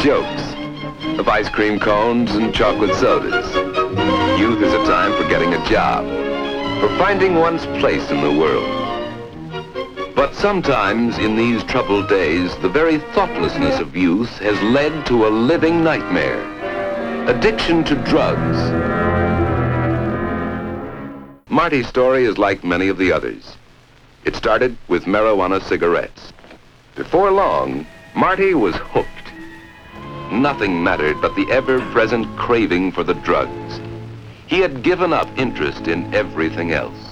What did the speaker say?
jokes, of ice cream cones and chocolate sodas. Youth is a time for getting a job, for finding one's place in the world. But sometimes in these troubled days, the very thoughtlessness of youth has led to a living nightmare. Addiction to drugs. Marty's story is like many of the others. It started with marijuana cigarettes. Before long, Marty was hooked. Nothing mattered but the ever-present craving for the drugs. He had given up interest in everything else.